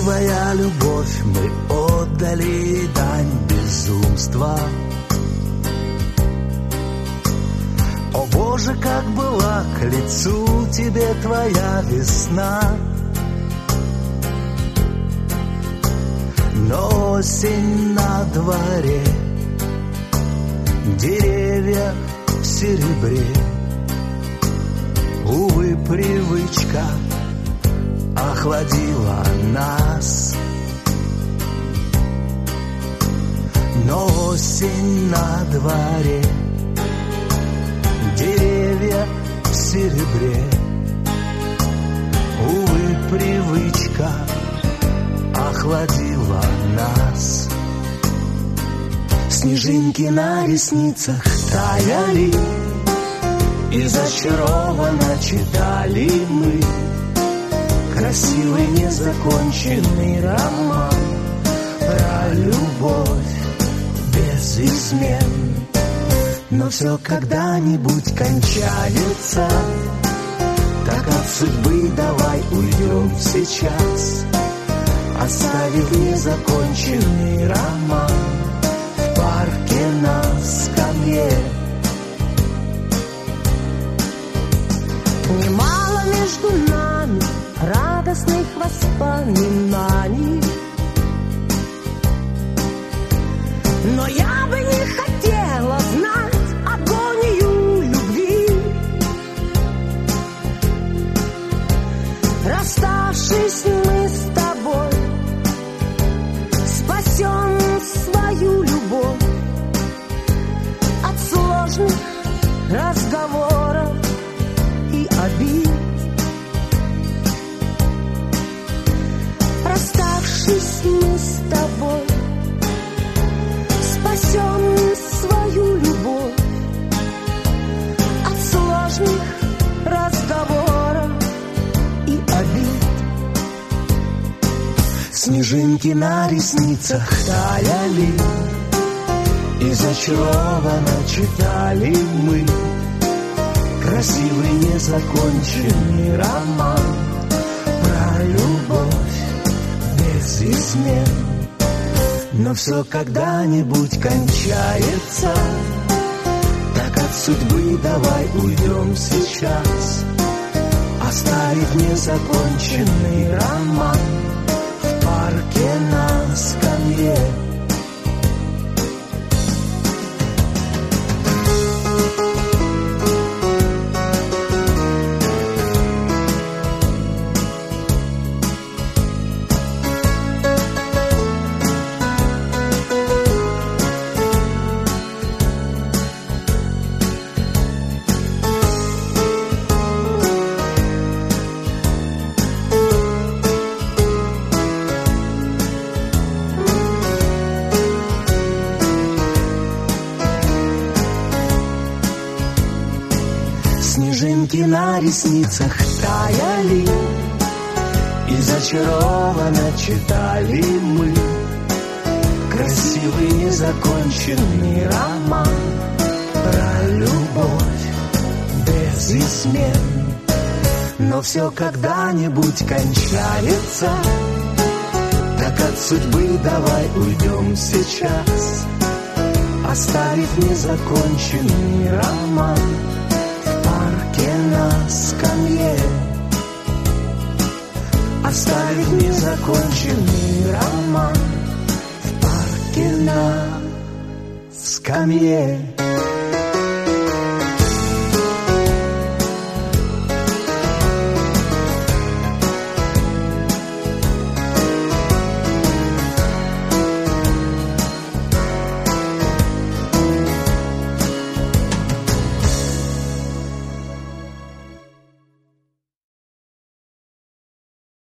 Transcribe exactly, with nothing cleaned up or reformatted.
Счастливая любовь, мы отдали дань безумства. О Боже, как была к лицу тебе твоя весна. Но осень на дворе, деревья в серебре. Увы, привычка охладила нас. Но осень на дворе, деревья в серебре. Увы, привычка охладила нас. Снежинки на ресницах таяли, и зачарованно читали мы красивый незаконченный роман про любовь без измен. Но все когда-нибудь кончается, так от судьбы давай уйдем сейчас, оставив незаконченный роман в парке на скамье. Немало между нами радостных воспоминаний, но я бы не хотела знать агонию любви. Расставшись мы с тобой, спасем свою любовь от сложных разговоров и обид. Расставшись мы с тобой, спасем свою любовь от сложных разговоров и обид. Снежинки на ресницах таяли, и зачарованно читали мы красивый незаконченный роман про любовь без измен. Но все когда-нибудь кончается, так от судьбы давай уйдем сейчас, оставив незаконченный роман в парке на скамье. Снежинки на ресницах таяли, и зачарованно читали мы красивый незаконченный роман про любовь без измен. Но все когда-нибудь кончается, так от судьбы давай уйдем сейчас, оставив незаконченный роман на скамье. Оставить незаконченный роман в парке на скамье.